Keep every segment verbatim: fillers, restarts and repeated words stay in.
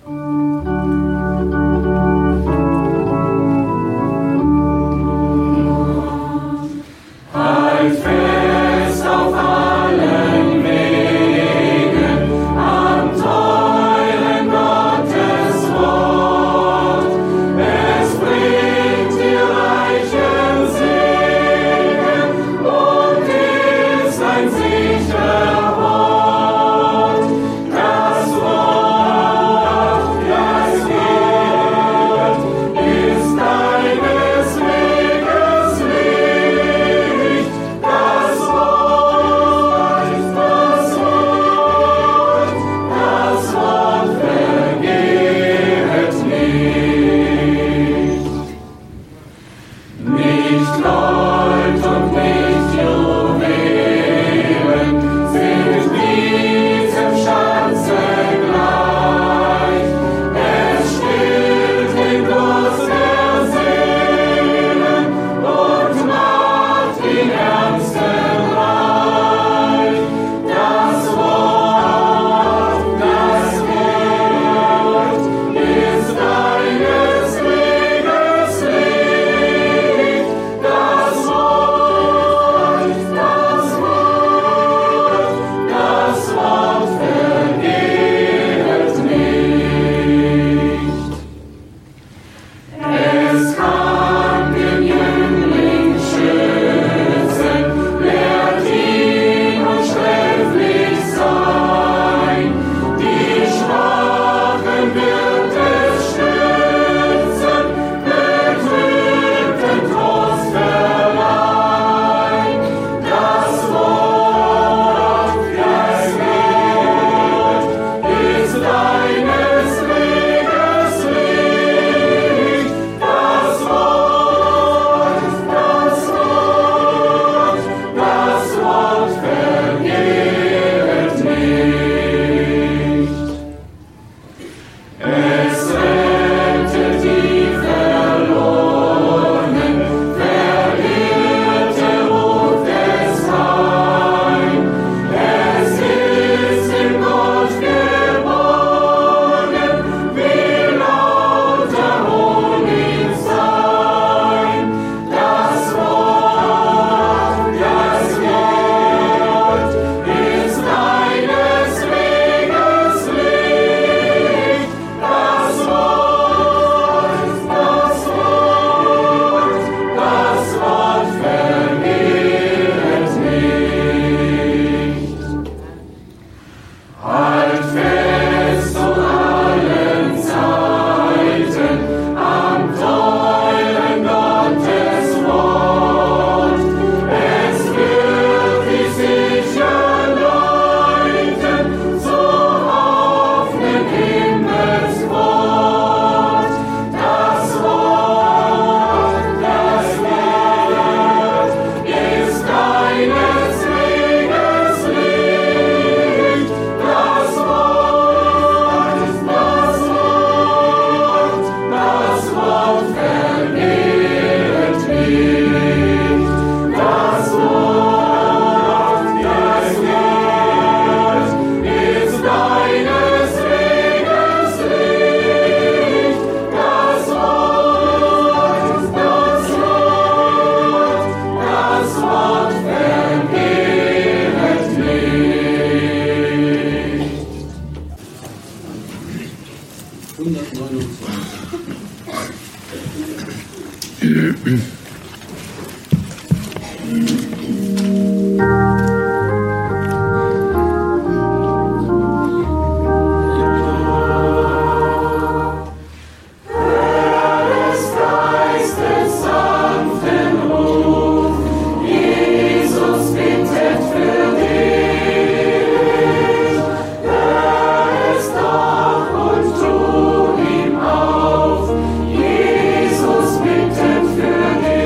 Jesus bittet für dich.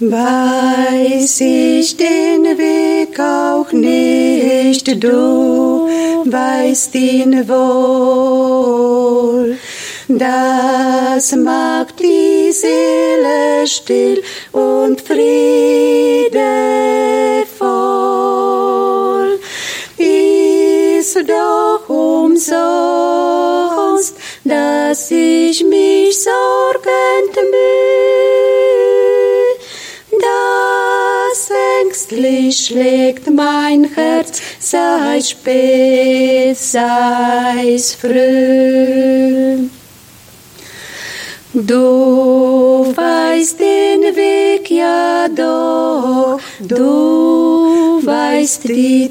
Weiß ich den Weg auch nicht, du weißt ihn wohl. Das macht die Seele still und friedevoll. Ist doch umsonst, dass ich mich sorgend müh. Das ängstlich schlägt mein Herz, sei's spät, sei's früh. Du weißt den Weg ja doch, du weißt die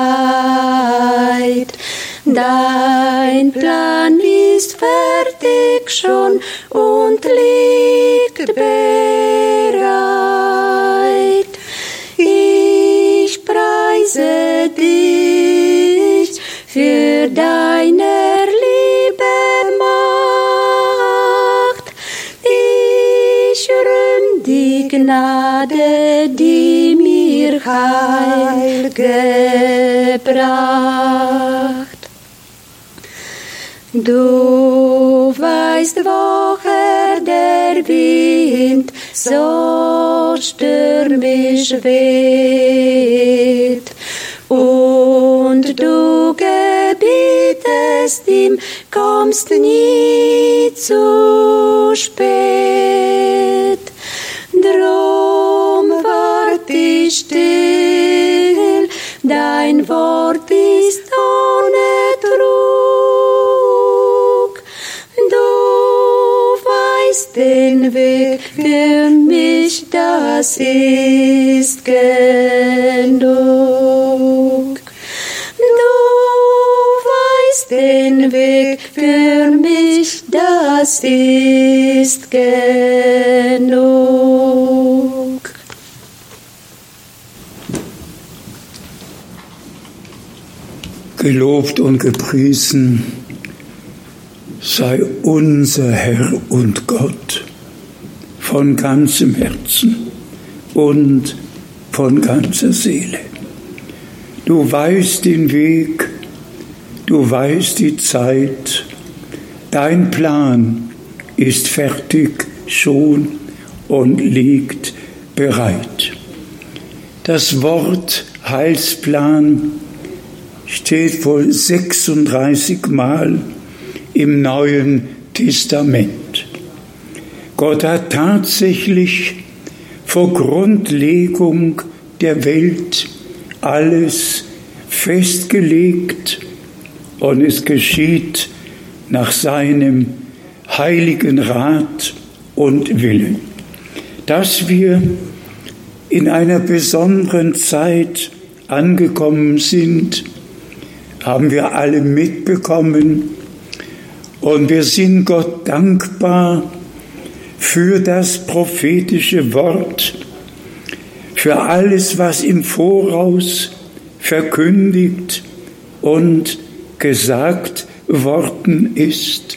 Zeit. Dein Plan ist fertig schon und liegt bereit. Ich preise dich für deine Liebe Macht. Ich rühm die Gnade, die mir Heil gebracht. Du weißt, woher der Wind so stürmisch weht, und du gebietest ihm, kommst nie zu spät. Drum wart ich still, dein Wort ist ohne Trug. Du weißt den Weg für mich, das ist genug. Du weißt den Weg für mich, das ist genug. Gelobt und gepriesen sei unser Herr und Gott von ganzem Herzen und von ganzer Seele. Du weißt den Weg, du weißt die Zeit, dein Plan ist fertig schon und liegt bereit. Das Wort Heilsplan steht wohl sechsunddreißig Mal im Neuen Testament. Gott hat tatsächlich vor Grundlegung der Welt alles festgelegt, und es geschieht nach seinem heiligen Rat und Willen. Dass wir in einer besonderen Zeit angekommen sind, haben wir alle mitbekommen, und wir sind Gott dankbar für das prophetische Wort, für alles, was im Voraus verkündigt und gesagt worden ist.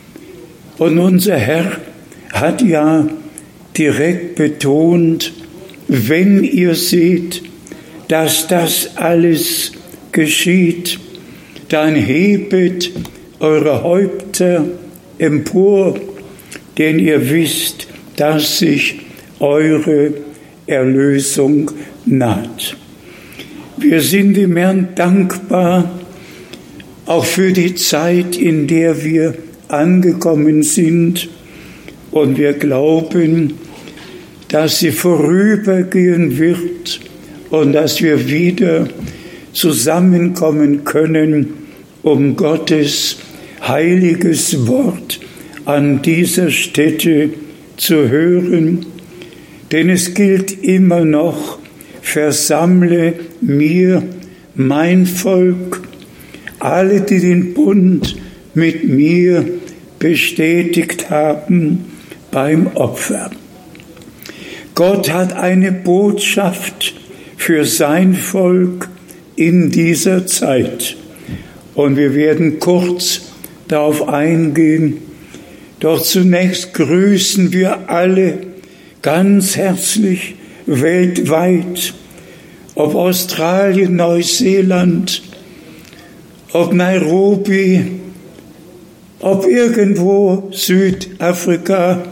Und unser Herr hat ja direkt betont, wenn ihr seht, dass das alles geschieht, dann hebet eure Häupter empor, denn ihr wisst, dass sich eure Erlösung naht. Wir sind dem Herrn dankbar, auch für die Zeit, in der wir angekommen sind, und wir glauben, dass sie vorübergehen wird und dass wir wieder zusammenkommen können, um Gottes heiliges Wort an dieser Stätte zu hören. Denn es gilt immer noch, versammle mir mein Volk, alle, die den Bund mit mir bestätigt haben beim Opfer. Gott hat eine Botschaft für sein Volk in dieser Zeit. Und wir werden kurz darauf eingehen. Doch zunächst grüßen wir alle ganz herzlich weltweit, ob Australien, Neuseeland, ob Nairobi, ob irgendwo Südafrika,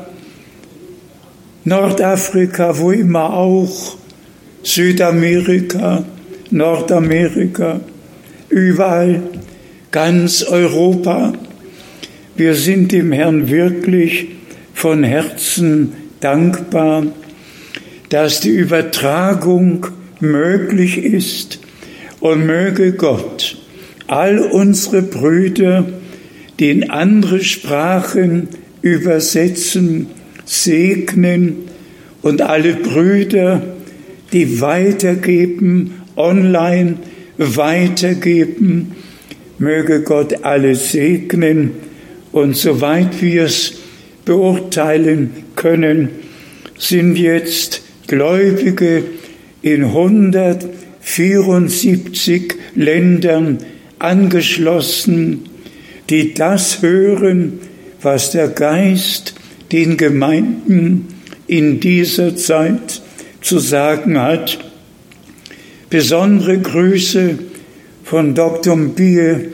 Nordafrika, wo immer auch, Südamerika, Nordamerika, überall, ganz Europa. Wir sind dem Herrn wirklich von Herzen dankbar, dass die Übertragung möglich ist, und möge Gott all unsere Brüder, die in andere Sprachen übersetzen, segnen, und alle Brüder, die weitergeben, online weitergeben, möge Gott alle segnen. Und soweit wir es beurteilen können, sind jetzt Gläubige in hundertvierundsiebzig Ländern angeschlossen, die das hören, was der Geist den Gemeinden in dieser Zeit zu sagen hat. Besondere Grüße von Doktor Mbie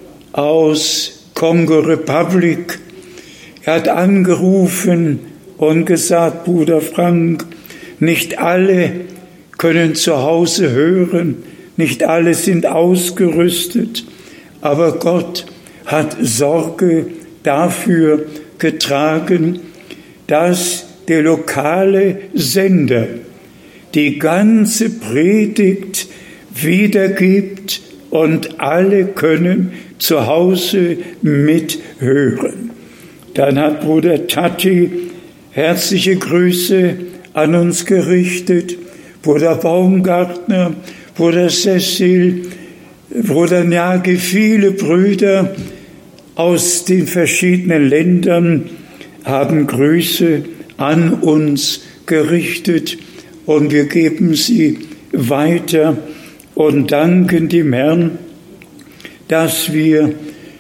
aus Kongo Republic. Er hat angerufen und gesagt, Bruder Frank, nicht alle können zu Hause hören, nicht alle sind ausgerüstet, aber Gott hat Sorge dafür getragen, dass der lokale Sender die ganze Predigt wiedergibt und alle können zu Hause mithören. Dann hat Bruder Tati herzliche Grüße an uns gerichtet, Bruder Baumgartner, Bruder Cecil, Bruder Njagi, viele Brüder aus den verschiedenen Ländern haben Grüße an uns gerichtet, und wir geben sie weiter und danken dem Herrn, dass wir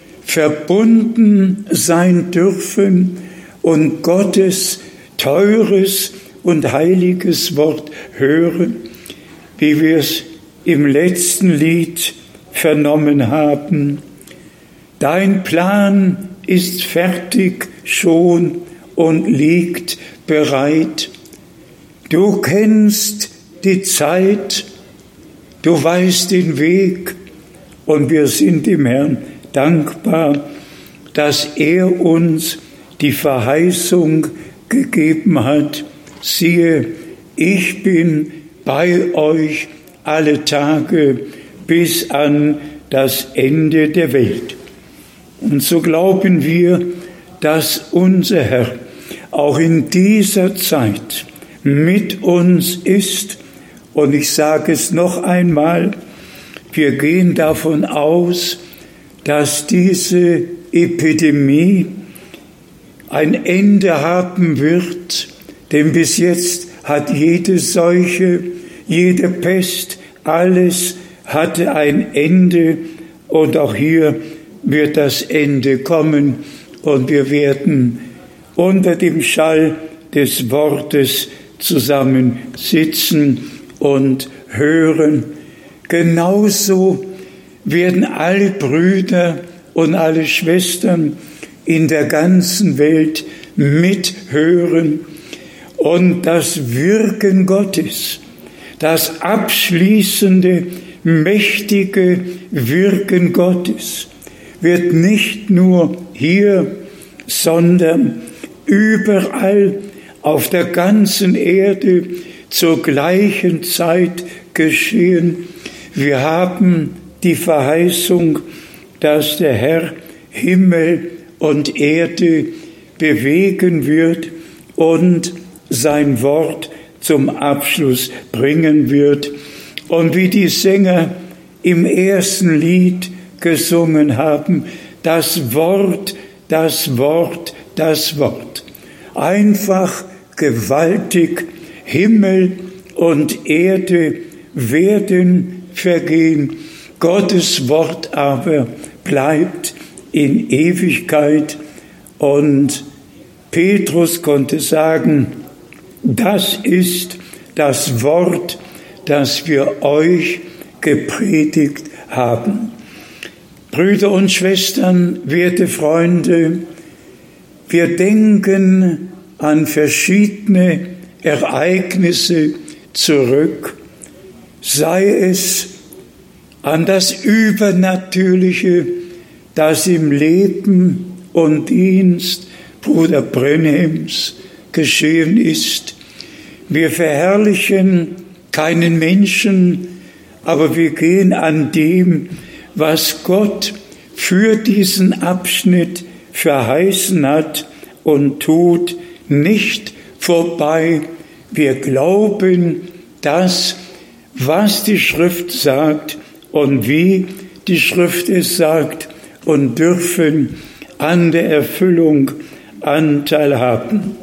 verbunden sein dürfen und Gottes teures und heiliges Wort hören, wie wir es im letzten Lied vernommen haben. Dein Plan ist fertig schon und liegt bereit. Du kennst die Zeit, du weißt den Weg, und wir sind dem Herrn dankbar, dass er uns die Verheißung gegeben hat. Siehe, ich bin bei euch alle Tage bis an das Ende der Welt. Und so glauben wir, dass unser Herr auch in dieser Zeit mit uns ist. Und ich sage es noch einmal, wir gehen davon aus, dass diese Epidemie ein Ende haben wird, denn bis jetzt hat jede Seuche, jede Pest, alles hatte ein Ende, und auch hier wird das Ende kommen, und wir werden unter dem Schall des Wortes zusammensitzen und hören. Genauso werden alle Brüder und alle Schwestern in der ganzen Welt mithören, und das Wirken Gottes, das abschließende, mächtige Wirken Gottes wird nicht nur hier, sondern überall auf der ganzen Erde zur gleichen Zeit geschehen. Wir haben die Verheißung, dass der Herr Himmel und Erde bewegen wird und sein Wort zum Abschluss bringen wird. Und wie die Sänger im ersten Lied gesungen haben, das Wort, das Wort, das Wort. Einfach gewaltig, Himmel und Erde werden vergehen, Gottes Wort aber bleibt in Ewigkeit. Und Petrus konnte sagen, das ist das Wort, das wir euch gepredigt haben. Brüder und Schwestern, werte Freunde, wir denken an verschiedene Ereignisse zurück, sei es an das Übernatürliche, das im Leben und Dienst Bruder Brenheims geschehen ist. Wir verherrlichen keinen Menschen, aber wir gehen an dem, was Gott für diesen Abschnitt verheißen hat und tut, nicht vorbei. Wir glauben das, was die Schrift sagt und wie die Schrift es sagt und dürfen an der Erfüllung Anteil haben.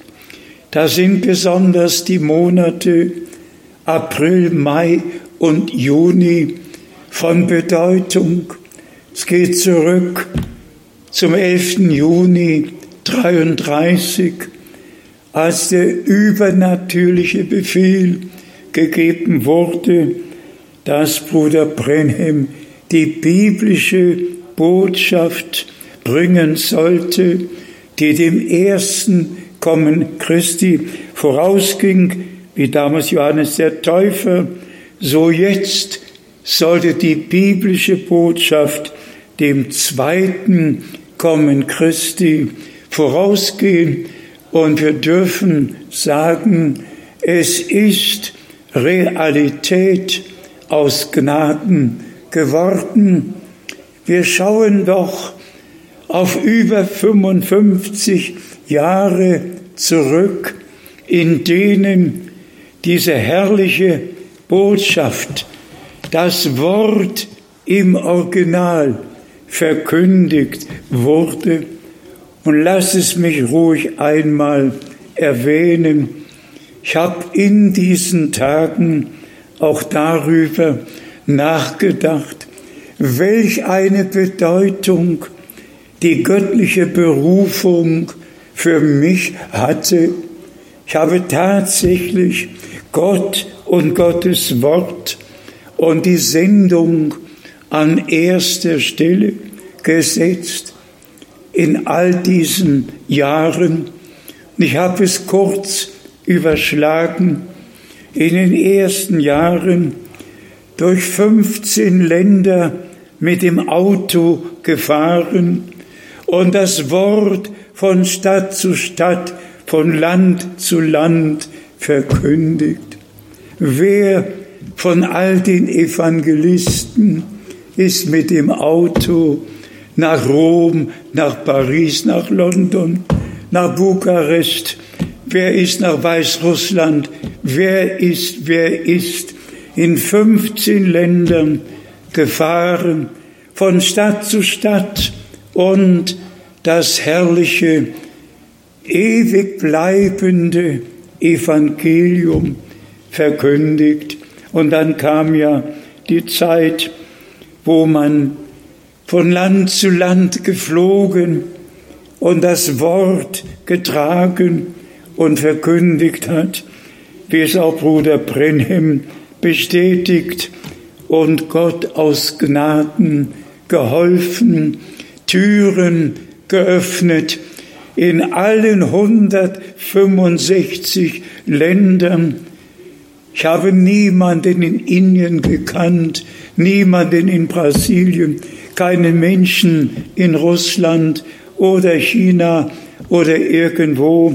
Das sind besonders die Monate April, Mai und Juni von Bedeutung. Es geht zurück zum elften Juni dreiunddreißig, als der übernatürliche Befehl gegeben wurde, dass Bruder Brenhem die biblische Botschaft bringen sollte, die dem ersten Kommen Christi vorausging, wie damals Johannes der Täufer, so jetzt sollte die biblische Botschaft dem zweiten Kommen Christi vorausgehen. Und wir dürfen sagen, es ist Realität aus Gnaden geworden. Wir schauen doch auf über fünfundfünfzig Jahre zurück, in denen diese herrliche Botschaft, das Wort im Original verkündigt wurde. Und lass es mich ruhig einmal erwähnen. Ich habe in diesen Tagen auch darüber nachgedacht, welch eine Bedeutung die göttliche Berufung für mich hatte. Ich habe tatsächlich Gott und Gottes Wort und die Sendung an erster Stelle gesetzt in all diesen Jahren. Und ich habe es kurz überschlagen. In den ersten Jahren durch fünfzehn Länder mit dem Auto gefahren und das Wort von Stadt zu Stadt, von Land zu Land verkündigt. Wer von all den Evangelisten ist mit dem Auto nach Rom, nach Paris, nach London, nach Bukarest? Wer ist nach Weißrussland? Wer ist, wer ist in fünfzehn Ländern gefahren, von Stadt zu Stadt und das herrliche, ewig bleibende Evangelium verkündigt. Und dann kam ja die Zeit, wo man von Land zu Land geflogen und das Wort getragen und verkündigt hat, wie es auch Bruder Brenhem bestätigt, und Gott aus Gnaden geholfen, Türen geöffnet in allen hundertfünfundsechzig Ländern. Ich habe niemanden in Indien gekannt, niemanden in Brasilien, keinen Menschen in Russland oder China oder irgendwo.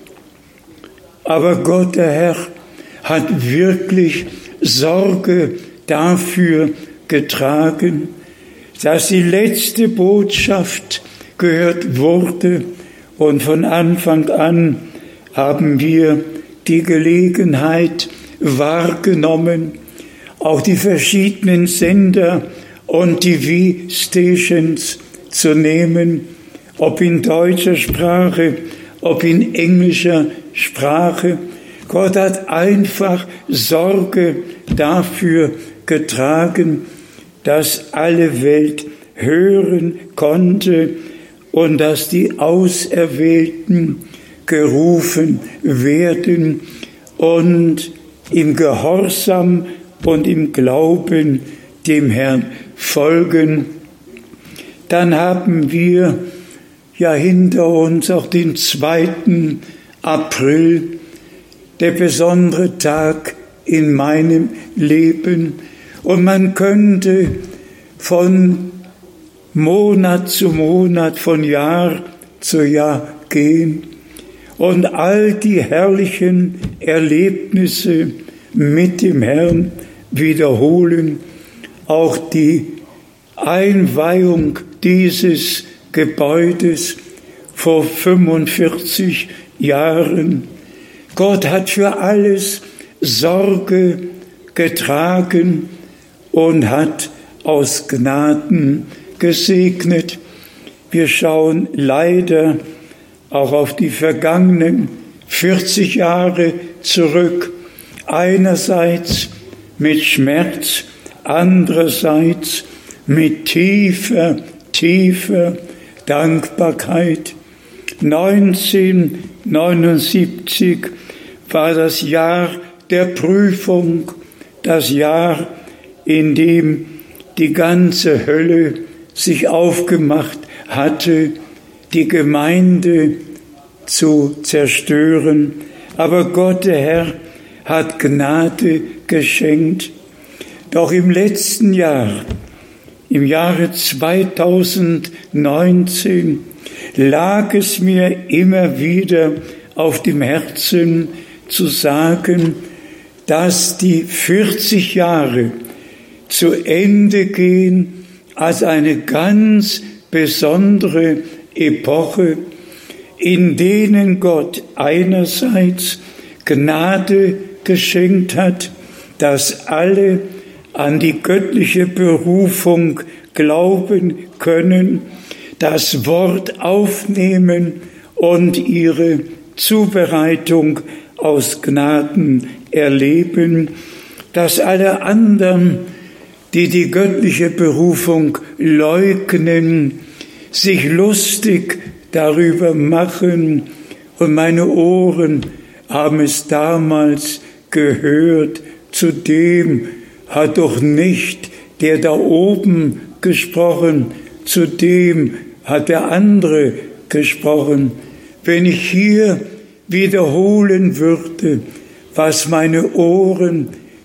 Aber Gott, der Herr, hat wirklich Sorge dafür getragen, dass die letzte Botschaft gehört wurde. Und von Anfang an haben wir die Gelegenheit wahrgenommen, auch die verschiedenen Sender und T V-Stations zu nehmen, ob in deutscher Sprache, ob in englischer Sprache. Gott hat einfach Sorge dafür getragen, dass alle Welt hören konnte und dass die Auserwählten gerufen werden. Und im Gehorsam und im Glauben dem Herrn folgen. Dann haben wir ja hinter uns auch den zweiten April, der besondere Tag in meinem Leben. Und man könnte von Monat zu Monat, von Jahr zu Jahr gehen und all die herrlichen Erlebnisse mit dem Herrn wiederholen. Auch die Einweihung dieses Gebäudes vor fünfundvierzig Jahren. Gott hat für alles Sorge getragen und hat aus Gnaden gesegnet. Wir schauen leider auch auf die vergangenen vierzig Jahre zurück. Einerseits mit Schmerz, andererseits mit tiefer, tiefer Dankbarkeit. neunzehnhundertneunundsiebzig war das Jahr der Prüfung, das Jahr, in dem die ganze Hölle sich aufgemacht hatte, die Gemeinde zu zerstören. Aber Gott, der Herr, hat Gnade geschenkt. Doch im letzten Jahr, im Jahre zweitausendneunzehn, lag es mir immer wieder auf dem Herzen zu sagen, dass die vierzig Jahre zu Ende gehen als eine ganz besondere Epoche, in denen Gott einerseits Gnade geschenkt hat, dass alle an die göttliche Berufung glauben können, das Wort aufnehmen und ihre Zubereitung aus Gnaden erleben, dass alle anderen, die die göttliche Berufung leugnen, sich lustig darüber machen. Und meine Ohren haben es damals gehört, zu dem hat doch nicht der da oben gesprochen, zu dem hat der andere gesprochen. Wenn ich hier wiederholen würde, was meine Ohren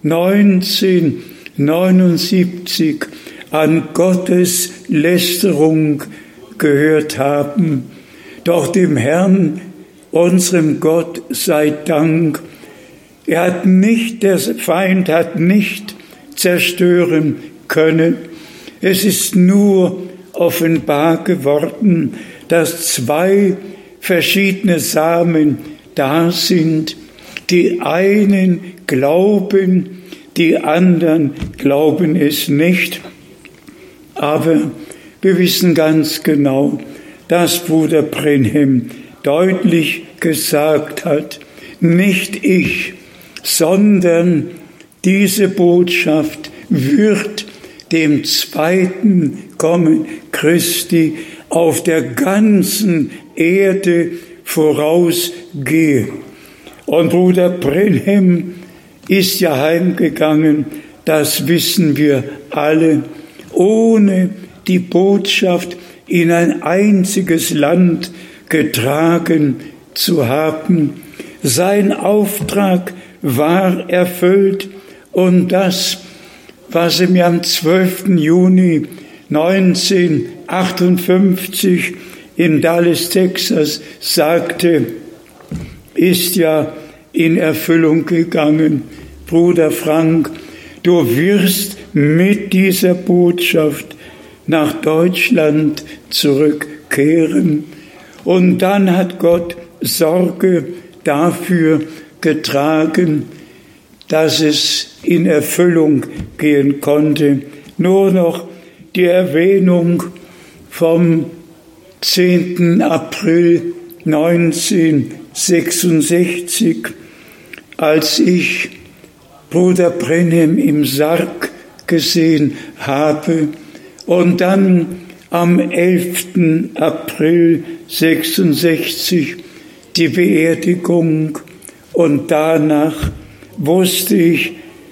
neunzehnhundertneunundsiebzig an Gottes Lästerung gehört haben. Doch dem Herrn, unserem Gott, sei Dank. Er hat nicht, der Feind hat nicht zerstören können. Es ist nur offenbar geworden, dass zwei verschiedene Samen da sind. Die einen glauben, die anderen glauben es nicht. Aber wir wissen ganz genau, dass Bruder Brenhem deutlich gesagt hat, nicht ich, sondern diese Botschaft wird dem zweiten Kommen Christi auf der ganzen Erde vorausgehen. Und Bruder Brenhem ist ja heimgegangen, das wissen wir alle, ohne die Botschaft in ein einziges Land getragen zu haben. Sein Auftrag war erfüllt und das, was er mir am zwölften Juni neunzehnhundertachtundfünfzig in Dallas, Texas sagte, ist ja in Erfüllung gegangen. Bruder Frank, du wirst mit dieser Botschaft nach Deutschland zurückkehren. Und dann hat Gott Sorge dafür getragen, dass es in Erfüllung gehen konnte. Nur noch die Erwähnung vom zehnten April neunzehnhundertsechsundsechzig, als ich Bruder Brenhem im Sarg gesehen habe und dann am elften April sechsundsechzig die Beerdigung und danach wusste ich,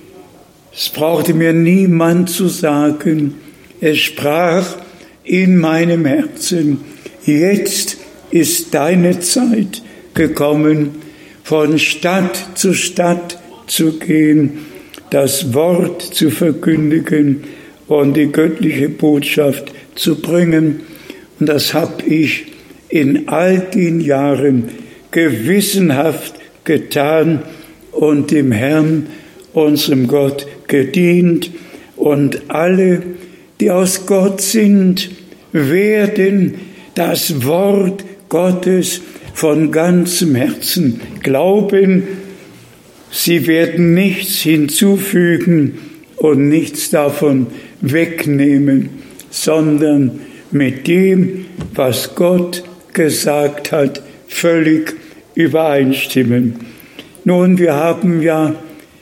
es brauchte mir niemand zu sagen, es sprach in meinem Herzen, jetzt ist deine Zeit gekommen, von Stadt zu Stadt zu gehen, das Wort zu verkündigen und die göttliche Botschaft zu bringen. Und das habe ich in all den Jahren gewissenhaft getan und dem Herrn, unserem Gott, gedient. Und alle, die aus Gott sind, werden das Wort Gottes von ganzem Herzen glauben. Sie werden nichts hinzufügen und nichts davon wegnehmen, sondern mit dem, was Gott gesagt hat, völlig übereinstimmen. Nun, wir haben ja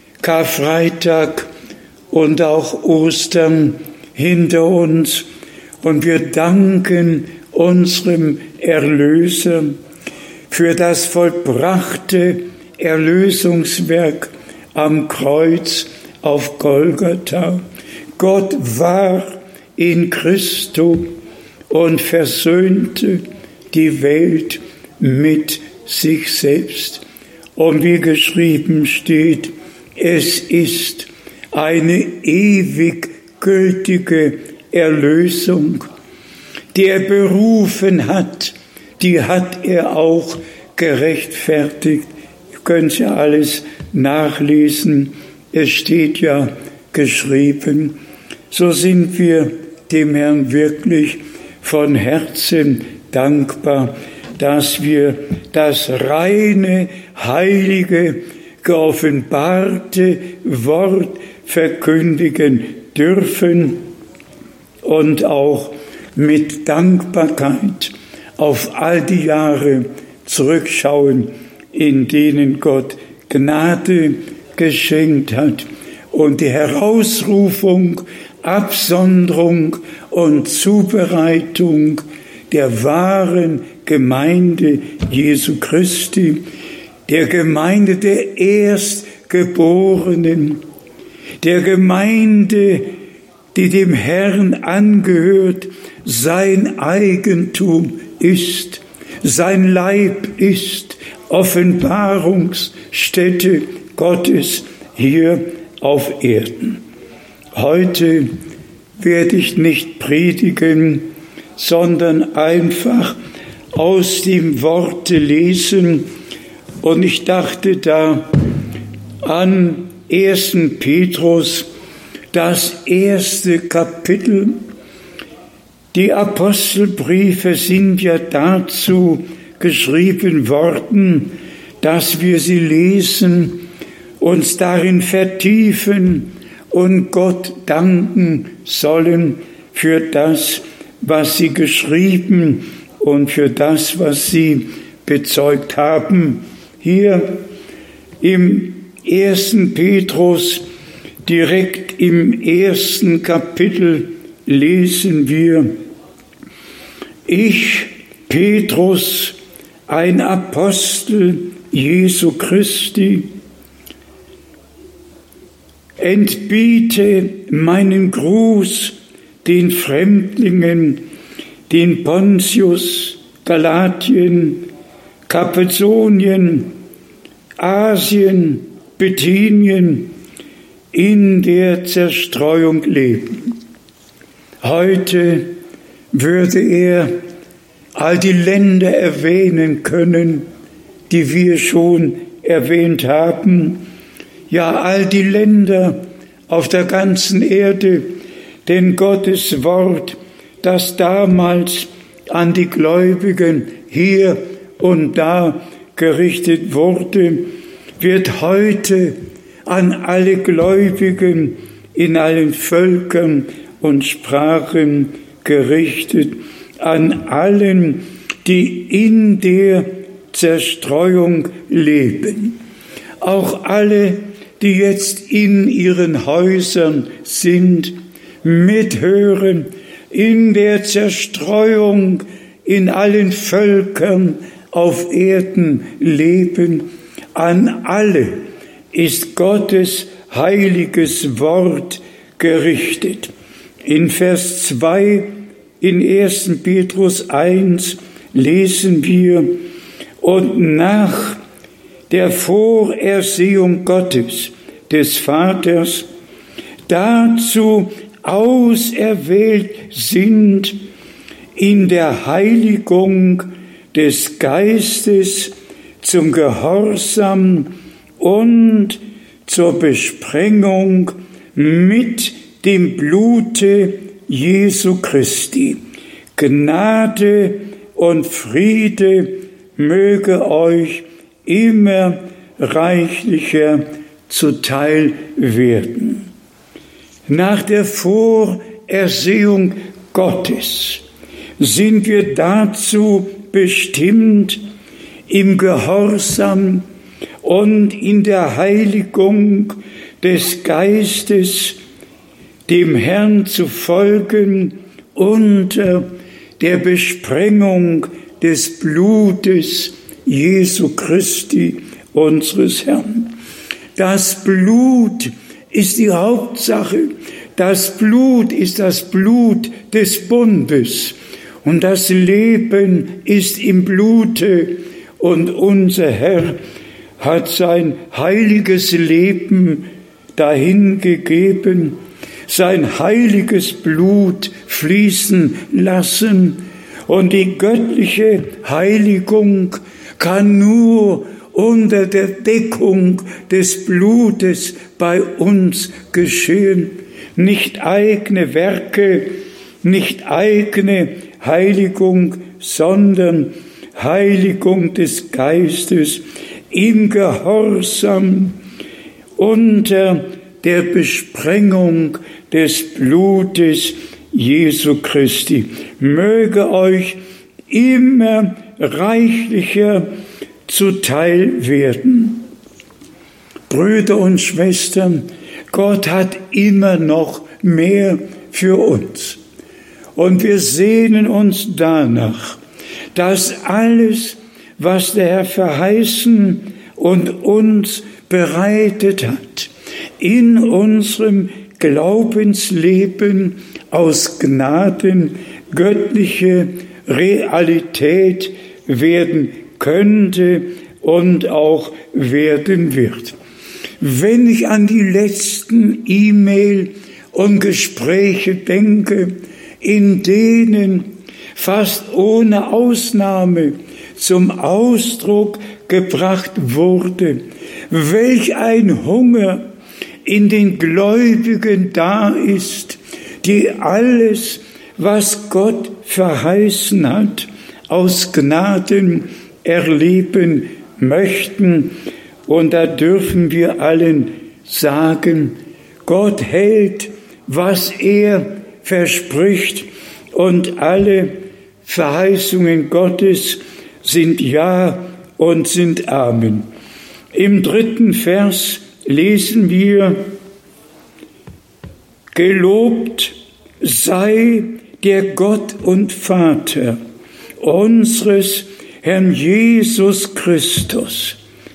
Karfreitag und auch Ostern hinter uns und wir danken unserem Erlöser für das vollbrachte Erlösungswerk am Kreuz auf Golgatha. Gott war in Christo und versöhnte die Welt mit sich selbst. Und wie geschrieben steht, es ist eine ewig gültige Erlösung, die er berufen hat, die hat er auch gerechtfertigt. Ihr könnt ja alles nachlesen, es steht ja geschrieben. So sind wir dem Herrn wirklich von Herzen dankbar, dass wir das reine, heilige, geoffenbarte Wort verkündigen dürfen und auch mit Dankbarkeit auf all die Jahre zurückschauen, in denen Gott Gnade geschenkt hat und die Herausrufung, Absonderung und Zubereitung der wahren Gemeinde Jesu Christi, der Gemeinde der Erstgeborenen, der Gemeinde, die dem Herrn angehört, sein Eigentum ist, sein Leib ist, Offenbarungsstätte Gottes hier auf Erden. Heute werde ich nicht predigen, sondern einfach aus dem Worte lesen. Und ich dachte da an ersten Petrus, das erste Kapitel. Die Apostelbriefe sind ja dazu geschrieben worden, dass wir sie lesen, uns darin vertiefen und Gott danken sollen für das, was sie geschrieben und für das, was sie bezeugt haben. Hier im ersten Petrus, direkt im ersten Kapitel, lesen wir: Ich, Petrus, ein Apostel Jesu Christi, entbiete meinen Gruß den Fremdlingen, den Pontius, Galatien, Kappadonien, Asien, Bithynien in der Zerstreuung leben. Heute würde er all die Länder erwähnen können, die wir schon erwähnt haben, ja all die Länder auf der ganzen Erde, denn Gottes Wort, das damals an die Gläubigen hier und da gerichtet wurde, wird heute an alle Gläubigen in allen Völkern und Sprachen gerichtet, an allen, die in der Zerstreuung leben. Auch alle, die jetzt in ihren Häusern sind, mithören, in der Zerstreuung in allen Völkern auf Erden leben, an alle, ist Gottes heiliges Wort gerichtet. In Vers zwei in ersten Petrus eins lesen wir: Und nach der Vorersehung Gottes, des Vaters, dazu auserwählt sind, in der Heiligung des Geistes zum Gehorsam und zur Besprengung mit dem Blute Jesu Christi. Gnade und Friede möge euch immer reichlicher zuteil werden. Nach der Vorersehung Gottes sind wir dazu bestimmt, im Gehorsam und in der Heiligung des Geistes dem Herrn zu folgen unter der Besprengung des Blutes Jesu Christi, unseres Herrn. Das Blut ist die Hauptsache. Das Blut ist das Blut des Bundes. Und das Leben ist im Blute. Und unser Herr hat sein heiliges Leben dahingegeben, sein heiliges Blut fließen lassen. Und die göttliche Heiligung kann nur unter der Deckung des Blutes bei uns geschehen. Nicht eigene Werke, nicht eigene Heiligung, sondern Heiligung des Geistes im Gehorsam unter der Besprengung des Blutes Jesu Christi. Möge euch immer reichlicher zuteil werden. Brüder und Schwestern, Gott hat immer noch mehr für uns. Und wir sehnen uns danach, dass alles, was der Herr verheißen und uns bereitet hat, in unserem Glaubensleben aus Gnaden göttliche Realität werden könnte und auch werden wird. Wenn ich an die letzten E-Mail und Gespräche denke, in denen fast ohne Ausnahme zum Ausdruck gebracht wurde, welch ein Hunger in den Gläubigen da ist, die alles, was Gott verheißen hat, aus Gnaden erleben möchten. Und da dürfen wir allen sagen, Gott hält, was er verspricht, und alle Verheißungen Gottes sind Ja und sind Amen. Im dritten Vers lesen wir: Gelobt sei der Gott und Vater unseres Herrn Jesus Christus,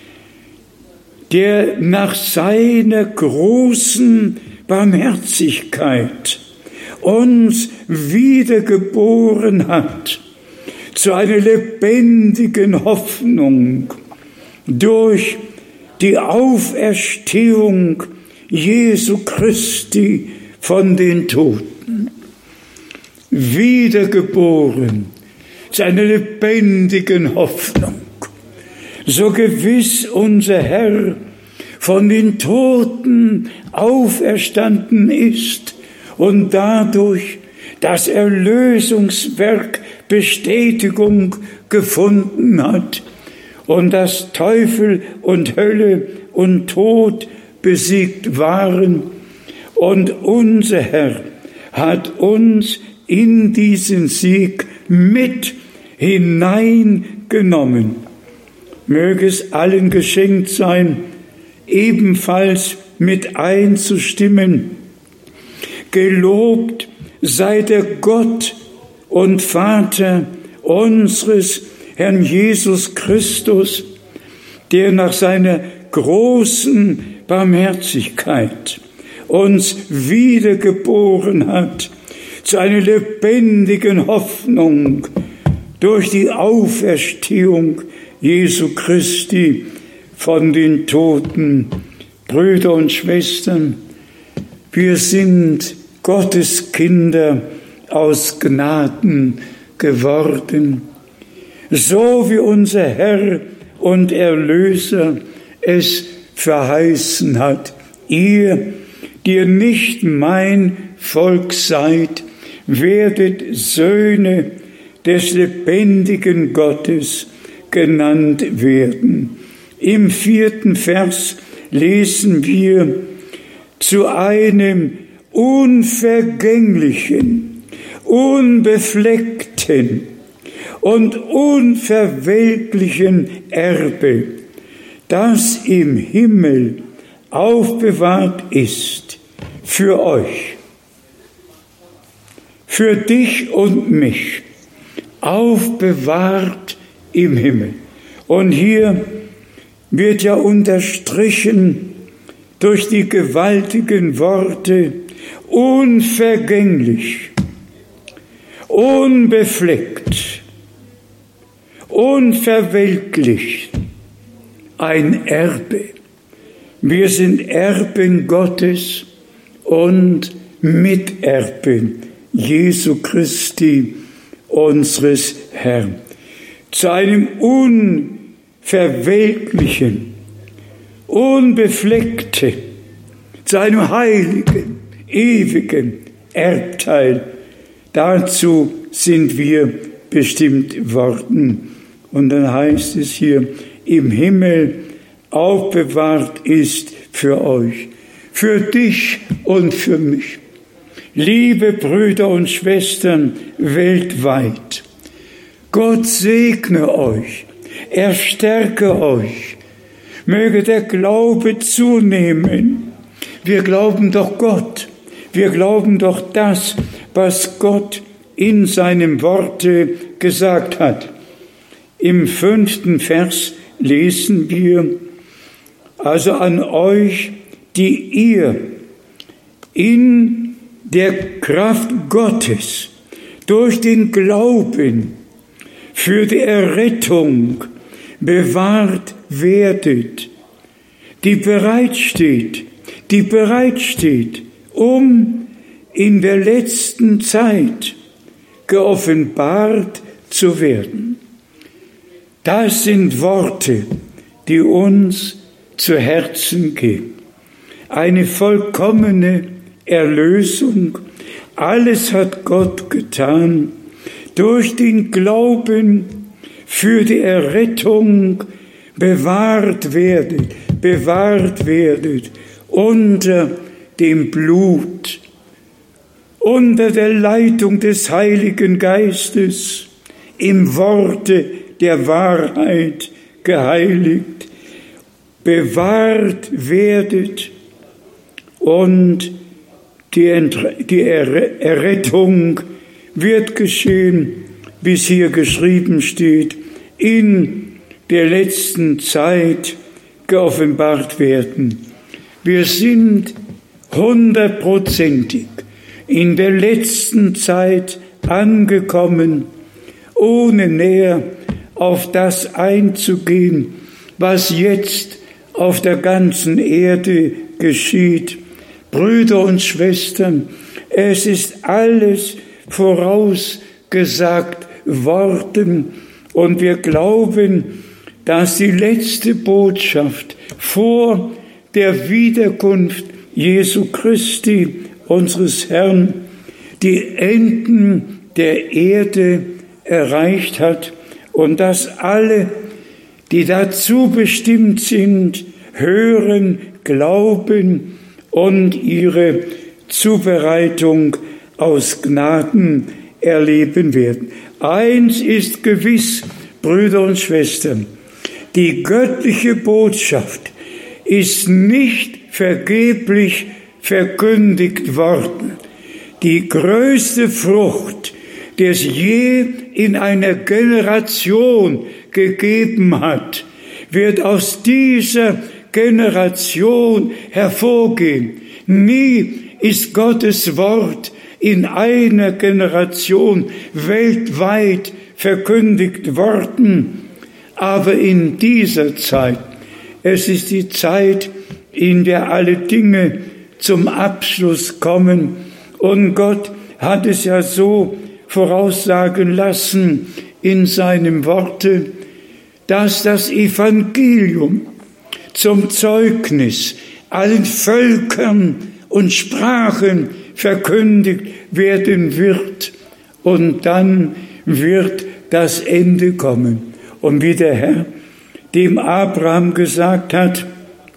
der nach seiner großen Barmherzigkeit uns wiedergeboren hat zu einer lebendigen Hoffnung durch die Auferstehung Jesu Christi von den Toten. Wiedergeboren zu einer lebendigen Hoffnung. So gewiss unser Herr von den Toten auferstanden ist und dadurch das Erlösungswerk Bestätigung gefunden hat und dass Teufel und Hölle und Tod besiegt waren. Und unser Herr hat uns in diesen Sieg mit hineingenommen. Möge es allen geschenkt sein, ebenfalls mit einzustimmen. Gelobt sei der Gott und Vater unseres Herrn Jesus Christus, der nach seiner großen Barmherzigkeit uns wiedergeboren hat zu einer lebendigen Hoffnung durch die Auferstehung Jesu Christi von den Toten. Brüder und Schwestern, wir sind Gottes Kinder aus Gnaden geworden, so wie unser Herr und Erlöser es verheißen hat. Ihr, die ihr nicht mein Volk seid, werdet Söhne des lebendigen Gottes genannt werden. Im vierten Vers lesen wir: zu einem unvergänglichen, unbefleckten und unverwelklichen Erbe, das im Himmel aufbewahrt ist für euch, für dich und mich, aufbewahrt im Himmel. Und hier wird ja unterstrichen durch die gewaltigen Worte: unvergänglich, unbefleckt, unverwelklicht, ein Erbe. Wir sind Erben Gottes und Miterben Jesu Christi, unseres Herrn. Zu einem unverwelklichen, unbefleckten, zu einem heiligen, ewigen Erbteil. Dazu sind wir bestimmt worden. Und dann heißt es hier: im Himmel aufbewahrt ist für euch, für dich und für mich. Liebe Brüder und Schwestern weltweit, Gott segne euch, er stärke euch, möge der Glaube zunehmen. Wir glauben doch Gott, wir glauben doch das, was Gott in seinem Worte gesagt hat. Im fünften Vers lesen wir: also an euch, die ihr in der Kraft Gottes durch den Glauben für die Errettung bewahrt werdet, die bereitsteht, die bereitsteht, um in der letzten Zeit geoffenbart zu werden. Das sind Worte, die uns zu Herzen gehen. Eine vollkommene Erlösung, alles hat Gott getan, durch den Glauben für die Errettung bewahrt werdet, bewahrt werdet unter dem Blut, unter der Leitung des Heiligen Geistes, im Worte der Wahrheit geheiligt, bewahrt werdet und die, Ent- die er- Errettung wird geschehen, wie es hier geschrieben steht, in der letzten Zeit geoffenbart werden. Wir sind hundertprozentig in der letzten Zeit angekommen, ohne näher auf das einzugehen, was jetzt auf der ganzen Erde geschieht. Brüder und Schwestern, es ist alles vorausgesagt worden und wir glauben, dass die letzte Botschaft vor der Wiederkunft Jesu Christi, unseres Herrn, die Enden der Erde erreicht hat und dass alle, die dazu bestimmt sind, hören, glauben und ihre Zubereitung aus Gnaden erleben werden. Eins ist gewiss, Brüder und Schwestern, die göttliche Botschaft ist nicht vergeblich verkündigt worden. Die größte Frucht, die es je in einer Generation gegeben hat, wird aus dieser Generation hervorgehen. Nie ist Gottes Wort in einer Generation weltweit verkündigt worden, aber in dieser Zeit, es ist die Zeit, in der alle Dinge zum Abschluss kommen, und Gott hat es ja so voraussagen lassen in seinem Worte, dass das Evangelium zum Zeugnis allen Völkern und Sprachen verkündigt werden wird, und dann wird das Ende kommen. Und wie der Herr dem Abraham gesagt hat,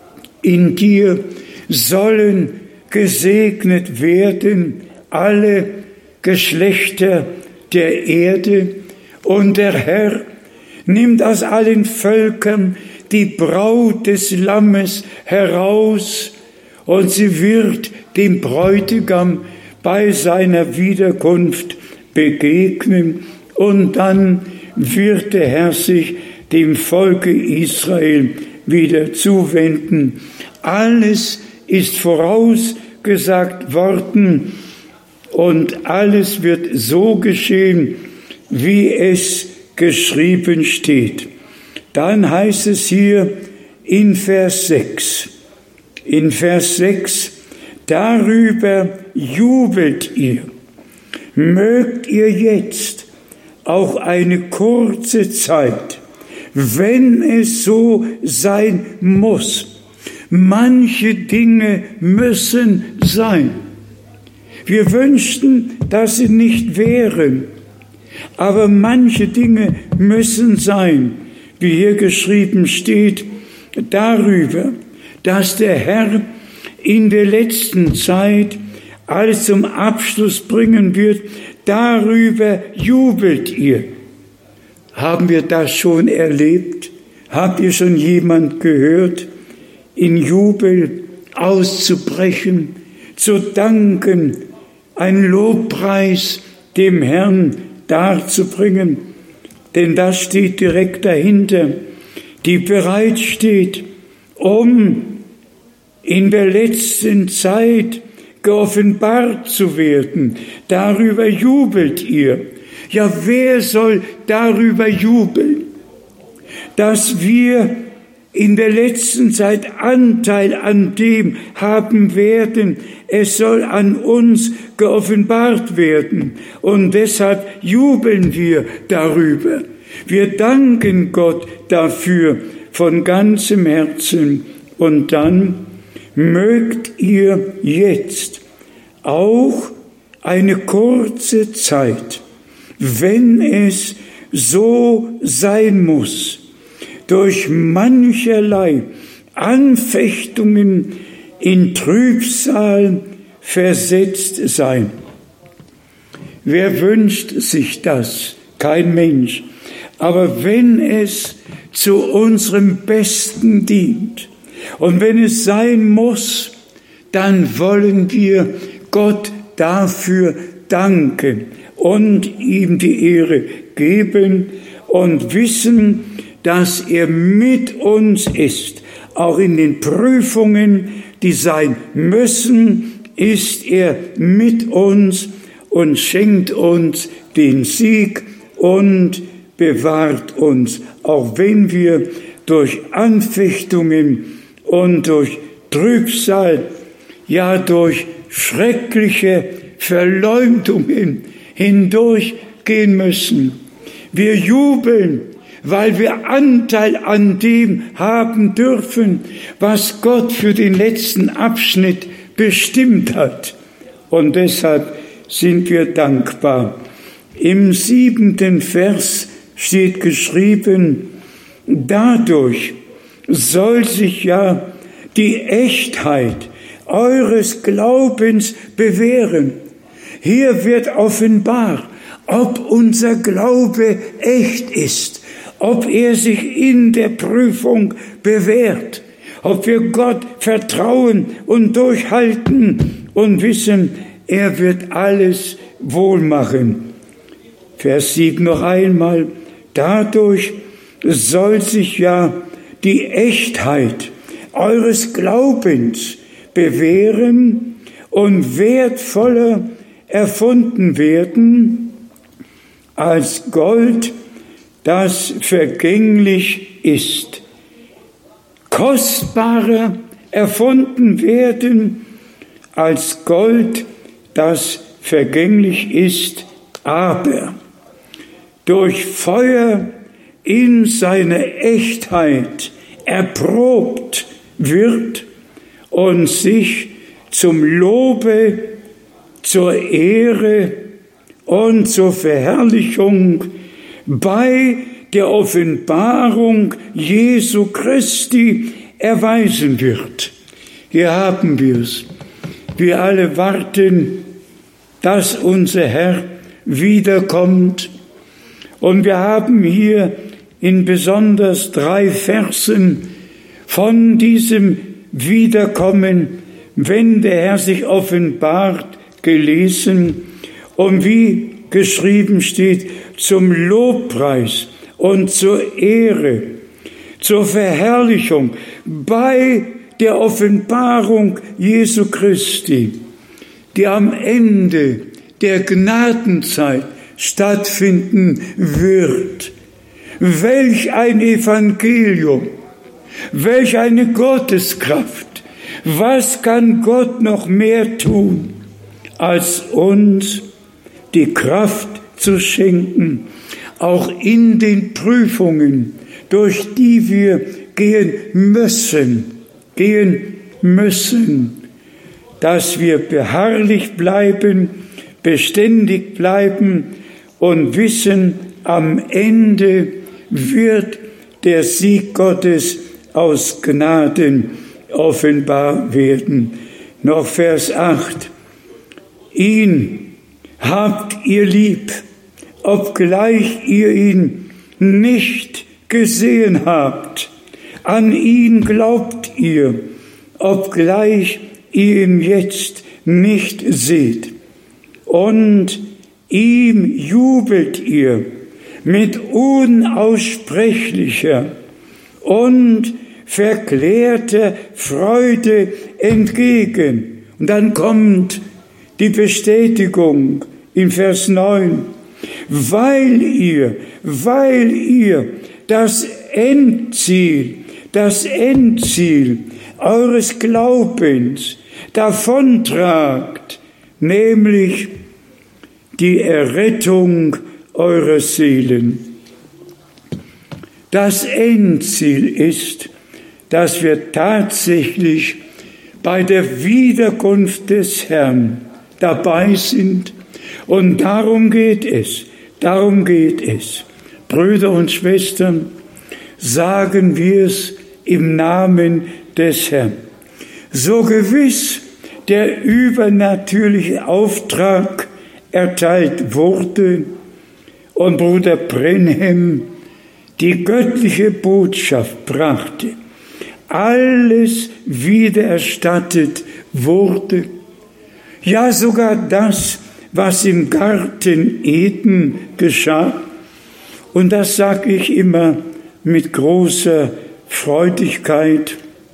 in dir sollen gesegnet werden alle Geschlechter der Erde, und der Herr nimmt aus allen Völkern die Braut des Lammes heraus, und sie wird dem Bräutigam bei seiner Wiederkunft begegnen, und dann wird der Herr sich dem Volke Israel wieder zuwenden. Alles ist vorausgesagt worden, und alles wird so geschehen, wie es geschrieben steht. Dann heißt es hier in Vers sechs, in Vers sechs, darüber jubelt ihr, mögt ihr jetzt auch eine kurze Zeit, wenn es so sein muss. Manche Dinge müssen sein. Wir wünschten, dass sie nicht wären, aber manche Dinge müssen sein, wie hier geschrieben steht, darüber, dass der Herr in der letzten Zeit alles zum Abschluss bringen wird, darüber jubelt ihr. Haben wir das schon erlebt? Habt ihr schon jemand gehört, in Jubel auszubrechen, zu danken, einen Lobpreis dem Herrn darzubringen? Denn das steht direkt dahinter, die bereit steht, um in der letzten Zeit geoffenbart zu werden. Darüber jubelt ihr. Ja, wer soll darüber jubeln, dass wir in der letzten Zeit Anteil an dem haben werden? Es soll an uns geoffenbart werden, und deshalb jubeln wir darüber. Wir danken Gott dafür von ganzem Herzen. Und dann mögt ihr jetzt auch eine kurze Zeit, wenn es so sein muss, durch mancherlei Anfechtungen in Trübsal versetzt sein. Wer wünscht sich das? Kein Mensch. Aber wenn es zu unserem Besten dient und wenn es sein muss, dann wollen wir Gott dafür danken und ihm die Ehre geben und wissen, dass er mit uns ist. Auch in den Prüfungen, die sein müssen, ist er mit uns und schenkt uns den Sieg und bewahrt uns, auch wenn wir durch Anfechtungen und durch Trübsal, ja durch schreckliche Verleumdungen hindurchgehen müssen. Wir jubeln, weil wir Anteil an dem haben dürfen, was Gott für den letzten Abschnitt bestimmt hat. Und deshalb sind wir dankbar. Im siebenten Vers steht geschrieben, dadurch soll sich ja die Echtheit eures Glaubens bewähren. Hier wird offenbar, ob unser Glaube echt ist, ob er sich in der Prüfung bewährt, ob wir Gott vertrauen und durchhalten und wissen, er wird alles wohl machen. Vers sieben noch einmal, dadurch soll sich ja die Echtheit eures Glaubens bewähren und wertvoller erfunden werden als Gold, das vergänglich ist. Kostbarer erfunden werden als Gold, das vergänglich ist, aber durch Feuer in seiner Echtheit erprobt wird und sich zum Lobe, zur Ehre und zur Verherrlichung bei der Offenbarung Jesu Christi erweisen wird. Hier haben wir es. Wir alle warten, dass unser Herr wiederkommt. Und wir haben hier in besonders drei Versen von diesem Wiederkommen, wenn der Herr sich offenbart, gelesen. Und wie geschrieben steht, zum Lobpreis und zur Ehre, zur Verherrlichung bei der Offenbarung Jesu Christi, die am Ende der Gnadenzeit stattfinden wird. Welch ein Evangelium, welch eine Gotteskraft. Was kann Gott noch mehr tun, als uns die Kraft zu schenken, auch in den Prüfungen, durch die wir gehen müssen, gehen müssen, dass wir beharrlich bleiben, beständig bleiben und wissen, am Ende wird der Sieg Gottes aus Gnaden offenbar werden. Noch Vers acht. Ihn habt ihr lieb, obgleich ihr ihn nicht gesehen habt. An ihn glaubt ihr, obgleich ihr ihn jetzt nicht seht. Und ihm jubelt ihr mit unaussprechlicher und verklärter Freude entgegen. Und dann kommt die Bestätigung in Vers neun. Weil ihr, weil ihr das Endziel, das Endziel eures Glaubens davontragt, nämlich die Errettung eurer Seelen. Das Endziel ist, dass wir tatsächlich bei der Wiederkunft des Herrn dabei sind. Und darum geht es, darum geht es. Brüder und Schwestern, sagen wir es im Namen des Herrn. So gewiss der übernatürliche Auftrag erteilt wurde und Bruder Brenhem die göttliche Botschaft brachte, alles wiedererstattet wurde, ja sogar das, was im Garten Eden geschah, und das sage ich immer mit großer Freudigkeit,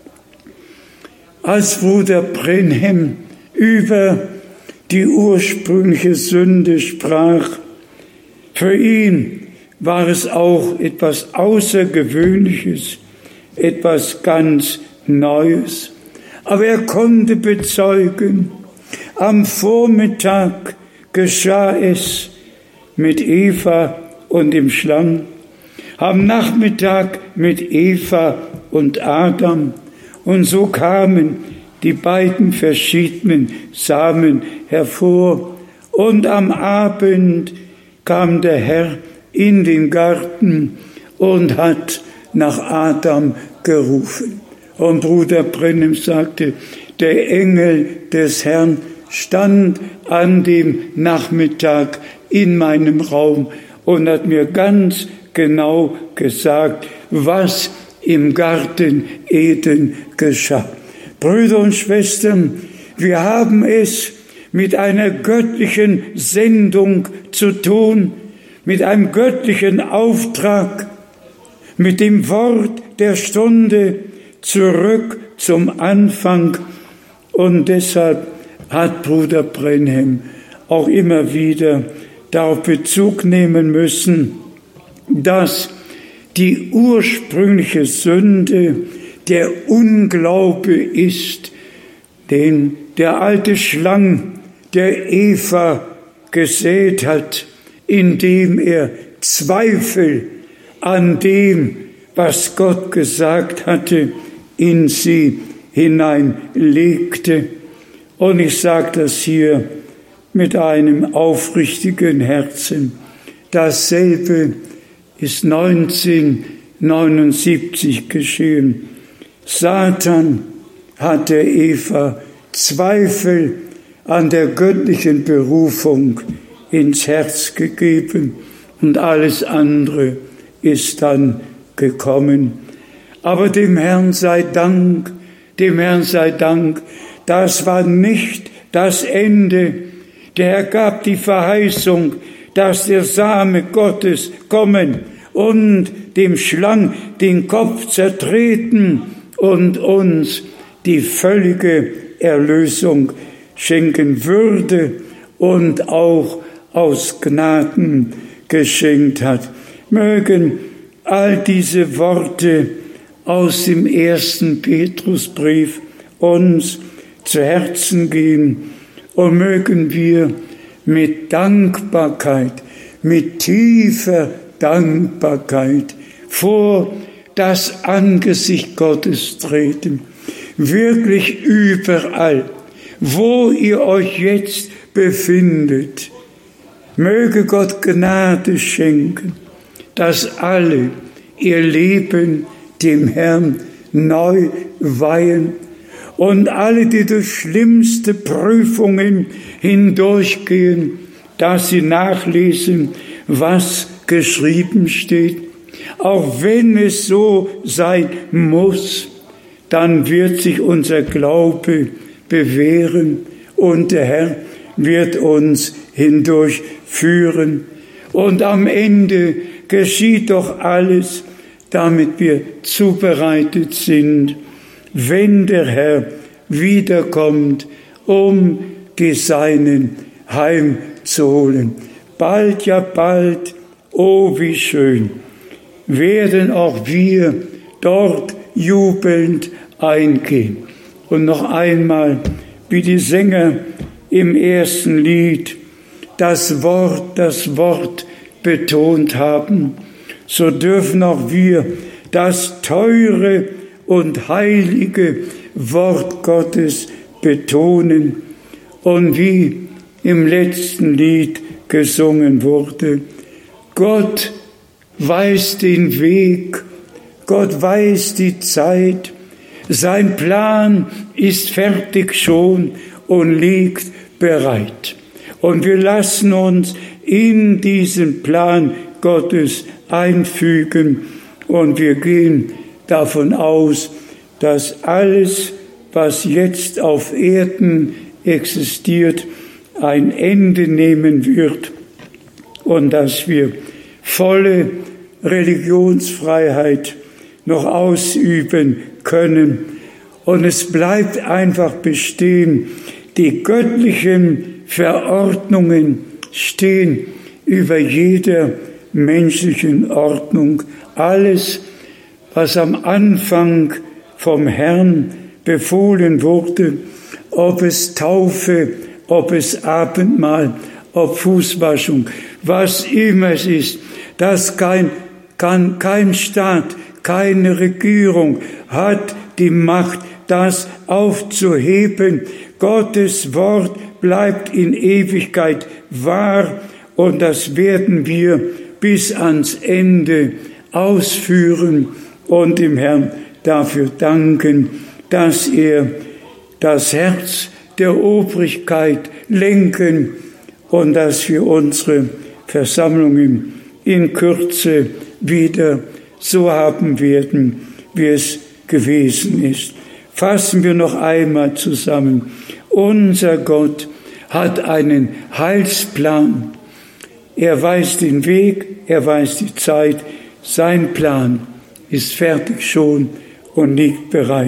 als Bruder Brenhem über die ursprüngliche Sünde sprach. Für ihn war es auch etwas Außergewöhnliches, etwas ganz Neues. Aber er konnte bezeugen, am Vormittag geschah es mit Eva und dem Schlangen, am Nachmittag mit Eva und Adam. Und so kamen die beiden verschiedenen Samen hervor. Und am Abend kam der Herr in den Garten und hat nach Adam gerufen. Und Bruder Brenhem sagte, der Engel des Herrn stand an dem Nachmittag in meinem Raum und hat mir ganz genau gesagt, was im Garten Eden geschah. Brüder und Schwestern, wir haben es mit einer göttlichen Sendung zu tun, mit einem göttlichen Auftrag, mit dem Wort der Stunde, zurück zum Anfang. Und deshalb hat Bruder Branham auch immer wieder darauf Bezug nehmen müssen, dass die ursprüngliche Sünde der Unglaube ist, den der alte Schlang der Eva gesät hat, indem er Zweifel an dem, was Gott gesagt hatte, in sie hineinlegte. Und ich sage das hier mit einem aufrichtigen Herzen. Dasselbe ist neunzehnhundertneunundsiebzig geschehen. Satan hat der Eva Zweifel an der göttlichen Berufung ins Herz gegeben und alles andere ist dann gekommen. Aber dem Herrn sei Dank, dem Herrn sei Dank, das war nicht das Ende. Der Herr gab die Verheißung, dass der Same Gottes kommen und dem Schlang den Kopf zertreten und uns die völlige Erlösung schenken würde und auch aus Gnaden geschenkt hat. Mögen all diese Worte aus dem ersten Petrusbrief uns zu Herzen gehen und mögen wir mit Dankbarkeit, mit tiefer Dankbarkeit vor das Angesicht Gottes treten. Wirklich überall, wo ihr euch jetzt befindet, möge Gott Gnade schenken, dass alle ihr Leben dem Herrn neu weihen und alle, die durch schlimmste Prüfungen hindurchgehen, dass sie nachlesen, was geschrieben steht. Auch wenn es so sein muss, dann wird sich unser Glaube bewähren und der Herr wird uns hindurch führen. Und am Ende geschieht doch alles, damit wir zubereitet sind, wenn der Herr wiederkommt, um die Seinen heimzuholen. Bald, ja bald, oh wie schön, werden auch wir dort jubelnd eingehen. Und noch einmal, wie die Sänger im ersten Lied das Wort, das Wort betont haben, so dürfen auch wir das teure und heilige Wort Gottes betonen. Und wie im letzten Lied gesungen wurde, Gott weiß den Weg, Gott weiß die Zeit, sein Plan ist fertig schon und liegt bereit. Und wir lassen uns in diesen Plan Gottes einfügen und wir gehen davon aus, dass alles, was jetzt auf Erden existiert, ein Ende nehmen wird und dass wir volle Religionsfreiheit noch ausüben können. Und es bleibt einfach bestehen, die göttlichen Verordnungen stehen über jeder menschlichen Ordnung. Alles, was am Anfang vom Herrn befohlen wurde, ob es Taufe, ob es Abendmahl, ob Fußwaschung, was immer es ist, das kein, kann kein Staat, keine Regierung hat die Macht, das aufzuheben. Gottes Wort bleibt in Ewigkeit wahr und das werden wir bis ans Ende ausführen und dem Herrn dafür danken, dass er das Herz der Obrigkeit lenken und dass wir unsere Versammlungen in Kürze wieder so haben werden, wie es gewesen ist. Fassen wir noch einmal zusammen. Unser Gott hat einen Heilsplan. Er weiß den Weg, er weiß die Zeit. Sein Plan ist fertig schon und liegt bereit.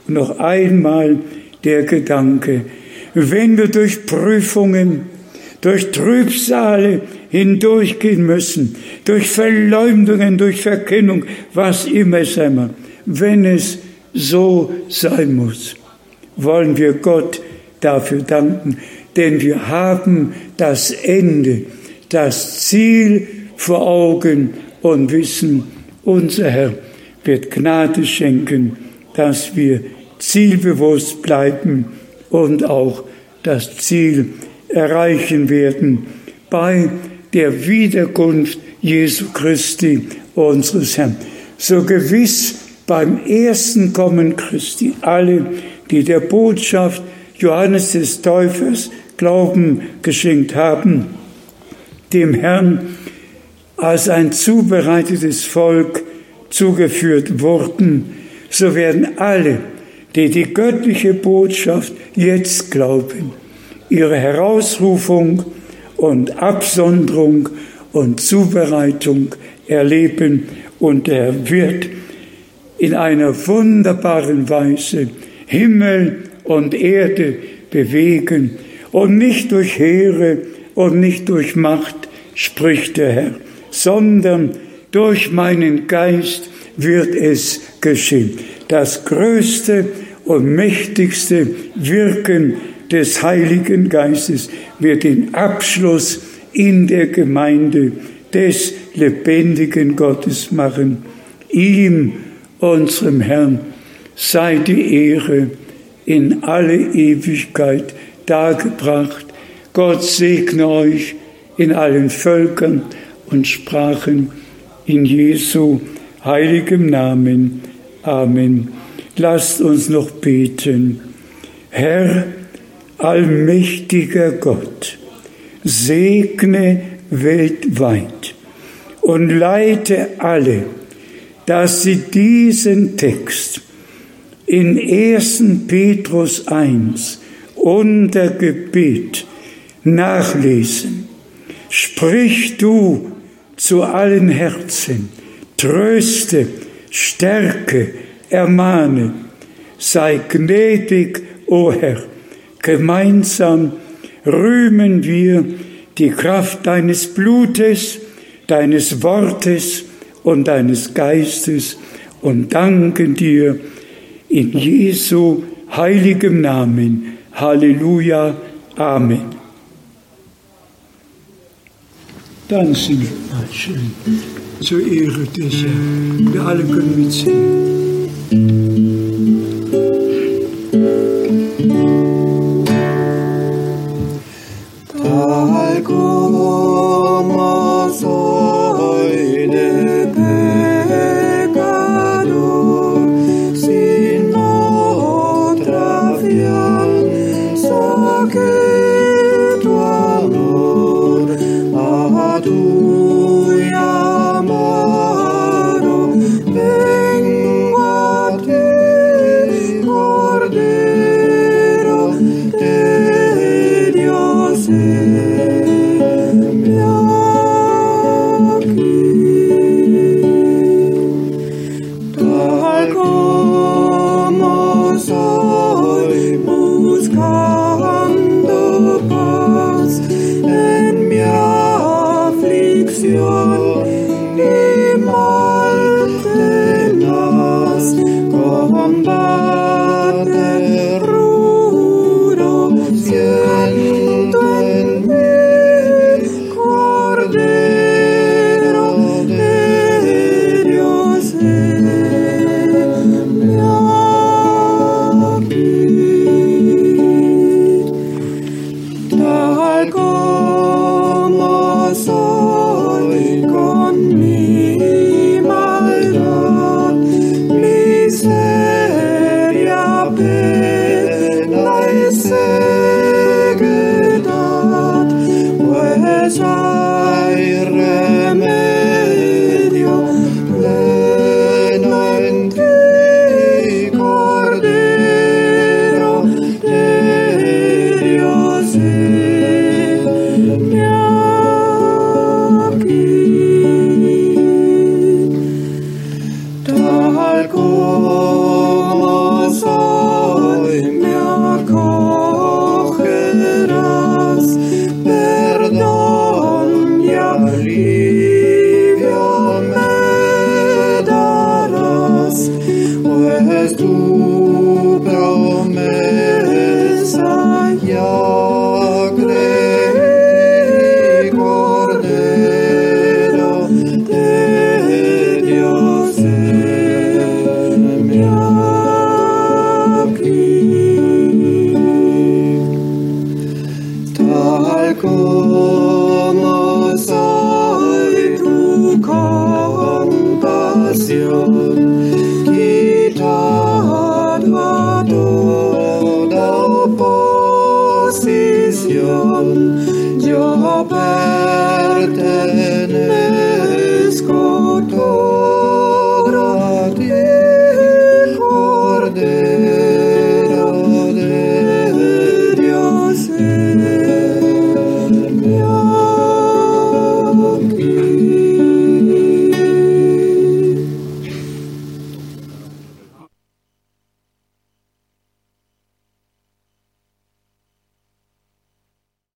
Und noch einmal der Gedanke, wenn wir durch Prüfungen, durch Trübsale hindurchgehen müssen, durch Verleumdungen, durch Verkennung, was immer sei mal, wenn es so sein muss, wollen wir Gott dafür danken, denn wir haben das Ende, das Ziel vor Augen und wissen, unser Herr wird Gnade schenken, dass wir zielbewusst bleiben und auch das Ziel erreichen werden bei der Wiederkunft Jesu Christi, unseres Herrn. So gewiss beim ersten Kommen Christi alle, die der Botschaft Johannes des Täufers Glauben geschenkt haben, dem Herrn als ein zubereitetes Volk zugeführt wurden, so werden alle, die die göttliche Botschaft jetzt glauben, ihre Herausrufung und Absonderung und Zubereitung erleben, und er wird in einer wunderbaren Weise Himmel und Erde bewegen, und nicht durch Heere und nicht durch Macht, spricht der Herr, sondern durch meinen Geist wird es geschehen. Das größte und mächtigste Wirken des Heiligen Geistes wird den Abschluss in der Gemeinde des lebendigen Gottes machen. Ihm, unserem Herrn, sei die Ehre in alle Ewigkeit dargebracht. Gott segne euch in allen Völkern und Sprachen, in Jesu heiligem Namen. Amen. Lasst uns noch beten. Herr, allmächtiger Gott, segne weltweit und leite alle, dass sie diesen Text in ersten Petrus eins unter Gebet nachlesen. Sprich du zu allen Herzen, tröste, stärke, ermahne, sei gnädig, o Herr. Gemeinsam rühmen wir die Kraft deines Blutes, deines Wortes und deines Geistes und danken dir in Jesu heiligem Namen. Halleluja. Amen. Dann singen wir mal schön zur Ehre des Herrn. Wir alle können mitsingen. Tal como soy de pecador, sin otra fianza que tu amor, a tu llamado vengo a ti, Cordero de Dios. Tal como soy, buscando paz en mi aflicción y mal tenaz, combate rudo siento en mí, Cordero de Dios, heme aquí. Tal como soy, con mi maldad, miseria, pena y ceguedad, pues hay remedio pleno en ti, Cordero de Dios, heme aquí. Tal como soy. Liebe.